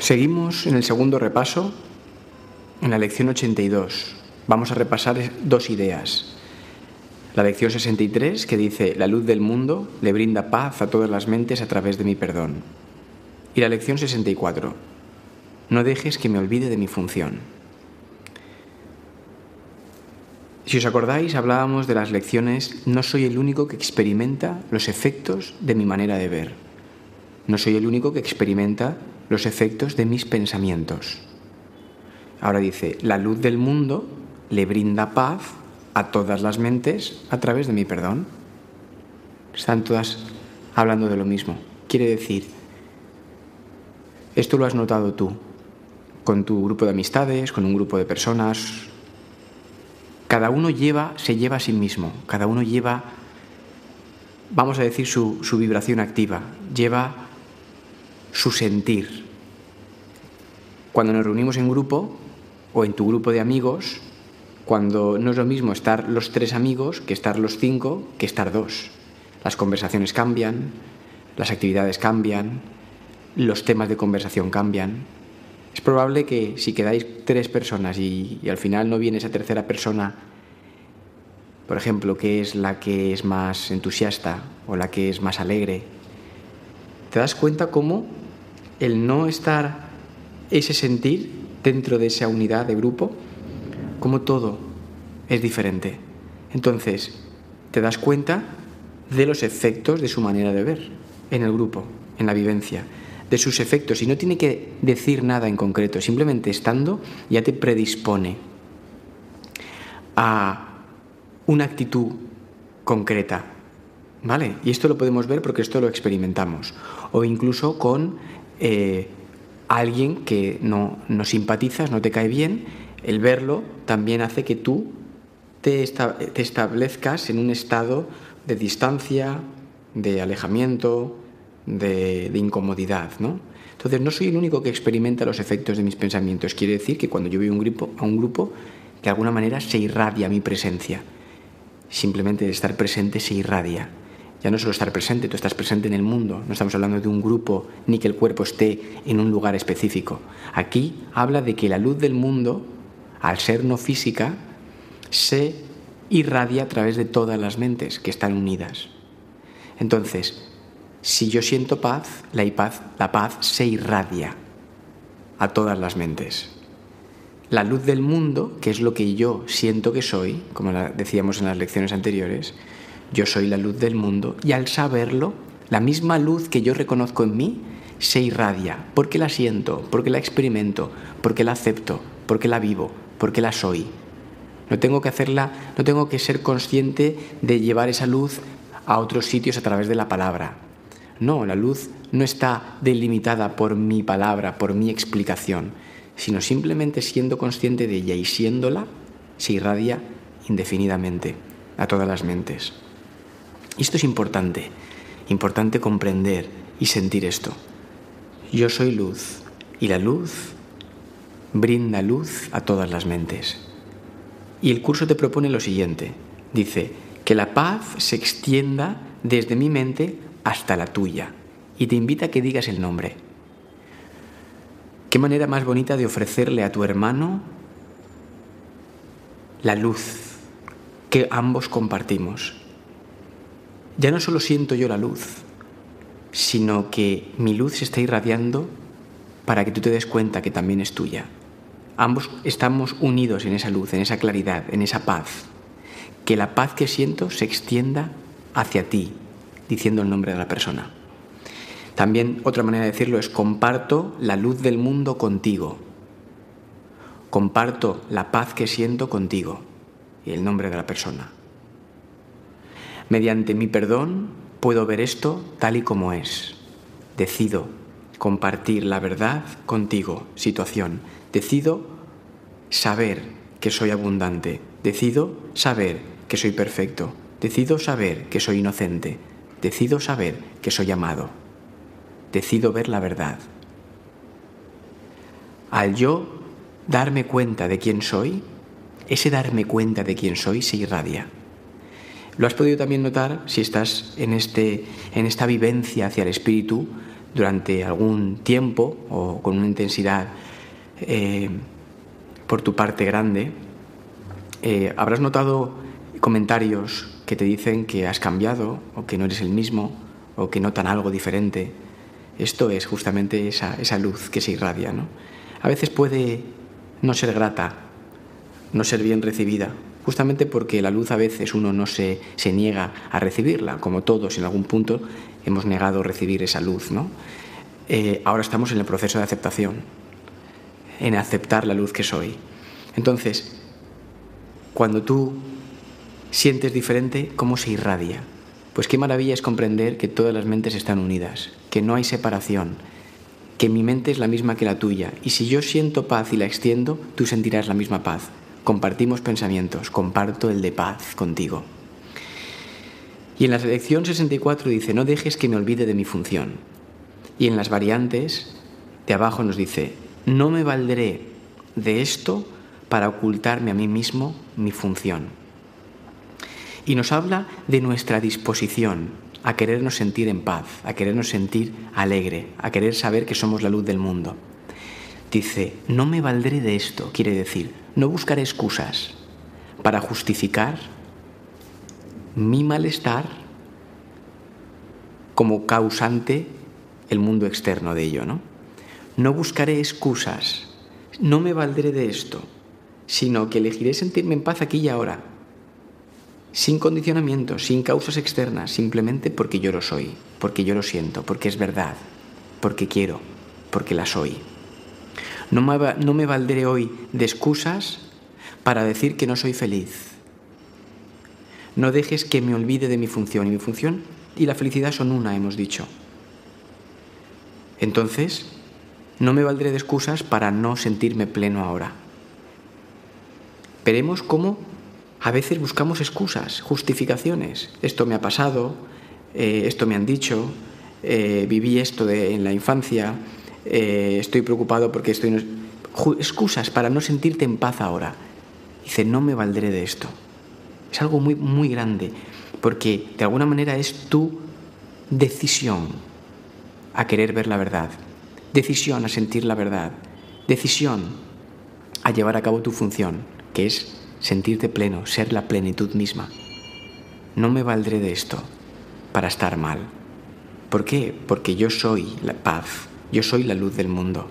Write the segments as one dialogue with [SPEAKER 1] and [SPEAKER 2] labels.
[SPEAKER 1] Seguimos en el segundo repaso, en la lección 82. Vamos a repasar dos ideas. La lección 63, que dice: la luz del mundo le brinda paz a todas las mentes a través de mi perdón. Y la lección 64, no dejes que me olvide de mi función. Si os acordáis, hablábamos de las lecciones: no soy el único que experimenta los efectos de mi manera de ver. No soy el único que experimenta los efectos de mis pensamientos. Ahora dice: la luz del mundo le brinda paz a todas las mentes a través de mi perdón. Están todas hablando de lo mismo. Quiere decir, esto lo has notado tú, con tu grupo de amistades, con un grupo de personas. Cada uno se lleva a sí mismo, cada uno lleva, vamos a decir, su vibración activa, lleva su sentir. Cuando nos reunimos en grupo o en tu grupo de amigos, cuando no es lo mismo estar los 3 amigos que estar los 5, que estar 2. Las conversaciones cambian, las actividades cambian, los temas de conversación cambian. Es probable que si quedáis 3 personas y al final no viene esa tercera persona, por ejemplo, que es la que es más entusiasta o la que es más alegre, te das cuenta cómo el no estar ese sentir dentro de esa unidad de grupo, cómo todo es diferente. Entonces, te das cuenta de los efectos de su manera de ver en el grupo, en la vivencia, de sus efectos, y no tiene que decir nada en concreto, simplemente estando ya te predispone a una actitud concreta, ¿vale? Y esto lo podemos ver porque esto lo experimentamos, o incluso con alguien que no simpatizas, no te cae bien. El verlo también hace que tú te establezcas en un estado de distancia, de alejamiento, de incomodidad, ¿no? Entonces, no soy el único que experimenta los efectos de mis pensamientos. Quiere decir que cuando yo veo a un grupo, de alguna manera se irradia mi presencia. Simplemente de estar presente se irradia. Ya no solo estar presente, tú estás presente en el mundo. No estamos hablando de un grupo ni que el cuerpo esté en un lugar específico. Aquí habla de que la luz del mundo, al ser no física, se irradia a través de todas las mentes que están unidas. Entonces, si yo siento paz, la paz se irradia a todas las mentes. La luz del mundo, que es lo que yo siento que soy, como decíamos en las lecciones anteriores, yo soy la luz del mundo, y al saberlo, la misma luz que yo reconozco en mí se irradia, porque la siento, porque la experimento, porque la acepto, porque la vivo, porque la soy. No tengo que ser consciente de llevar esa luz a otros sitios a través de la palabra. No, la luz no está delimitada por mi palabra, por mi explicación, sino simplemente siendo consciente de ella y siéndola, se irradia indefinidamente a todas las mentes. Y esto es importante comprender y sentir esto. Yo soy luz, y la luz brinda luz a todas las mentes. Y el curso te propone lo siguiente. Dice: que la paz se extienda desde mi mente hasta la tuya. Y te invita a que digas el nombre. ¿Qué manera más bonita de ofrecerle a tu hermano la luz que ambos compartimos? Ya no solo siento yo la luz, sino que mi luz se está irradiando para que tú te des cuenta que también es tuya. Ambos estamos unidos en esa luz, en esa claridad, en esa paz. Que la paz que siento se extienda hacia ti, diciendo el nombre de la persona. También otra manera de decirlo es: comparto la luz del mundo contigo. Comparto la paz que siento contigo, y el nombre de la persona. Mediante mi perdón puedo ver esto tal y como es. Decido compartir la verdad contigo. Situación. Decido saber que soy abundante. Decido saber que soy perfecto. Decido saber que soy inocente. Decido saber que soy amado. Decido ver la verdad. Al yo darme cuenta de quién soy, ese darme cuenta de quién soy se irradia. Lo has podido también notar si estás en esta vivencia hacia el espíritu durante algún tiempo o con una intensidad por tu parte grande, habrás notado comentarios que te dicen que has cambiado o que no eres el mismo o que notan algo diferente. Esto es justamente esa luz que se irradia, ¿no? A veces puede no ser grata, no ser bien recibida, justamente porque la luz a veces uno no se niega a recibirla, como todos en algún punto hemos negado recibir esa luz, ¿no? Ahora estamos en el proceso de aceptación, en aceptar la luz que soy. Entonces, cuando tú sientes diferente, ¿cómo se irradia? Pues qué maravilla es comprender que todas las mentes están unidas, que no hay separación, que mi mente es la misma que la tuya, y si yo siento paz y la extiendo, tú sentirás la misma paz. Compartimos pensamientos, comparto el de paz contigo. Y en la lección 64 dice, no dejes que me olvide de mi función. Y en las variantes de abajo nos dice, no me valdré de esto para ocultarme a mí mismo mi función. Y nos habla de nuestra disposición a querernos sentir en paz, a querernos sentir alegre, a querer saber que somos la luz del mundo. Dice, no me valdré de esto, quiere decir, no buscaré excusas para justificar mi malestar como causante el mundo externo de ello, ¿no? No buscaré excusas, no me valdré de esto, sino que elegiré sentirme en paz aquí y ahora, sin condicionamientos, sin causas externas, simplemente porque yo lo soy, porque yo lo siento, porque es verdad, porque quiero, porque la soy. No me valdré hoy de excusas para decir que no soy feliz. No dejes que me olvide de mi función, y mi función y la felicidad son una, hemos dicho. Entonces, no me valdré de excusas para no sentirme pleno ahora. Veremos cómo a veces buscamos excusas, justificaciones. Esto me ha pasado, esto me han dicho, viví esto en la infancia, estoy preocupado porque estoy... Excusas para no sentirte en paz ahora. Dice, no me valdré de esto. Es algo muy, muy grande, porque de alguna manera es tu decisión a querer ver la verdad, decisión a sentir la verdad, decisión a llevar a cabo tu función, que es sentirte pleno, ser la plenitud misma. No me valdré de esto para estar mal. ¿Por qué? Porque yo soy la paz, yo soy la luz del mundo.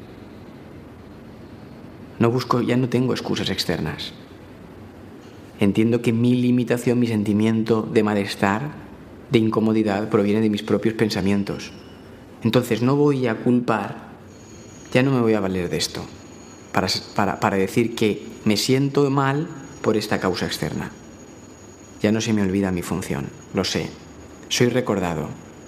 [SPEAKER 1] No busco, ya no tengo excusas externas. Entiendo que mi limitación, mi sentimiento de malestar, de incomodidad, proviene de mis propios pensamientos. Entonces no voy a culpar, ya no me voy a valer de esto para decir que me siento mal por esta causa externa. Ya no se me olvida mi función, lo sé. Soy recordado.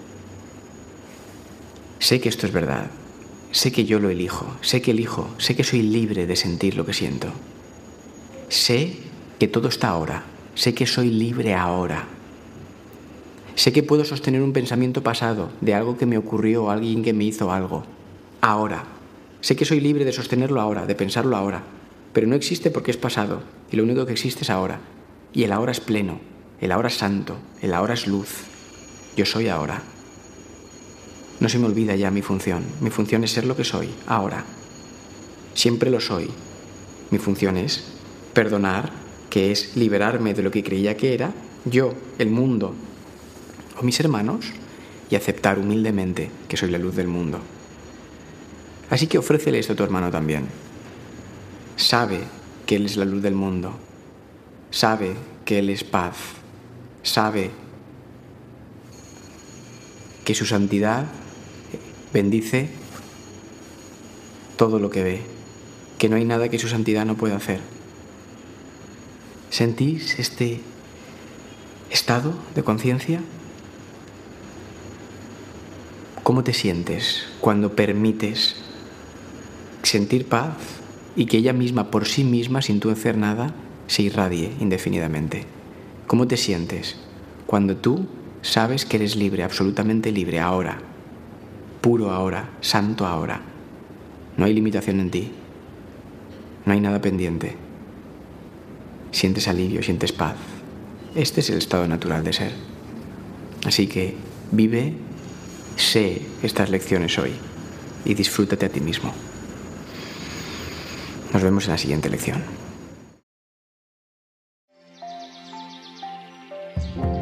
[SPEAKER 1] Sé que esto es verdad. Sé que yo lo elijo. Sé que soy libre de sentir lo que siento. Sé que todo está ahora. Sé que soy libre ahora. Sé que puedo sostener un pensamiento pasado de algo que me ocurrió o alguien que me hizo algo. Ahora. Sé que soy libre de sostenerlo ahora, de pensarlo ahora. Pero no existe porque es pasado. Y lo único que existe es ahora. Y el ahora es pleno. El ahora es santo. El ahora es luz. Yo soy ahora. No se me olvida ya mi función. Mi función es ser lo que soy, ahora. Siempre lo soy. Mi función es perdonar, que es liberarme de lo que creía que era, yo, el mundo o mis hermanos, y aceptar humildemente que soy la luz del mundo. Así que ofrécele esto a tu hermano también. Sabe que él es la luz del mundo. Sabe que él es paz. Sabe que su santidad bendice todo lo que ve, que no hay nada que su santidad no pueda hacer. ¿Sentís este estado de conciencia? ¿Cómo te sientes cuando permites sentir paz y que ella misma, por sí misma, sin tú hacer nada, se irradie indefinidamente? ¿Cómo te sientes cuando tú sabes que eres libre, absolutamente libre, ahora, puro ahora, santo ahora? No hay limitación en ti, no hay nada pendiente. Sientes alivio, sientes paz. Este es el estado natural de ser. Así que vive sé estas lecciones hoy y disfrútate a ti mismo. Nos vemos en la siguiente lección.